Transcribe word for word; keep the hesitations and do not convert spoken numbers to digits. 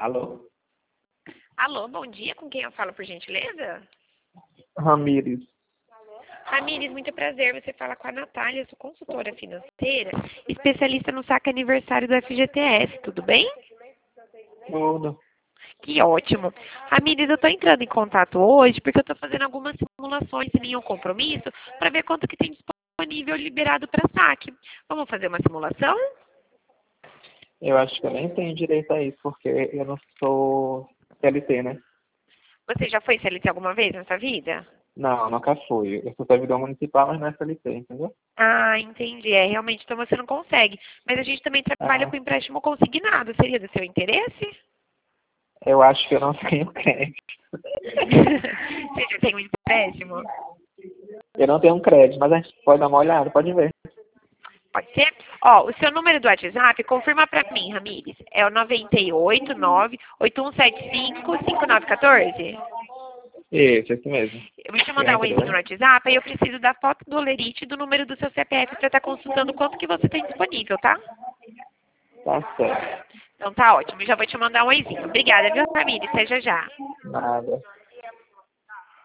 Alô? Alô, bom dia. Com quem eu falo, por gentileza? Ramires. Ramires, muito prazer. Você fala com a Natália, eu sou consultora financeira, especialista no saque aniversário do F G T S, tudo bem? Tudo. Que ótimo. Ramires, eu estou entrando em contato hoje porque eu estou fazendo algumas simulações sem nenhum compromisso para ver quanto que tem disponível liberado para saque. Vamos fazer uma simulação? Eu acho que eu nem tenho direito a isso, porque eu não sou C L T, né? Você já foi C L T alguma vez nessa vida? Não, nunca fui. Eu sou servidor municipal, mas não é C L T, entendeu? Ah, entendi. É, realmente, então você não consegue. Mas a gente também trabalha Ah, com empréstimo consignado. Seria do seu interesse? eu acho que eu não tenho crédito. Você já tem um empréstimo? Eu não tenho crédito, mas a gente pode dar uma olhada, pode ver. Pode ser? Ó, o seu número do WhatsApp, confirma pra mim, Ramires. É o nove oito nove, oito um sete cinco, cinco nove um quatro? Isso, esse mesmo. Eu vou te mandar um Entra, e-mail no né? WhatsApp, aí eu preciso da foto do Olerite e do número do seu C P F para estar consultando quanto que você tem disponível, tá? Tá certo. Então tá ótimo, eu já vou te mandar um oizinho. Obrigada, viu, Ramires? Até já já. Nada.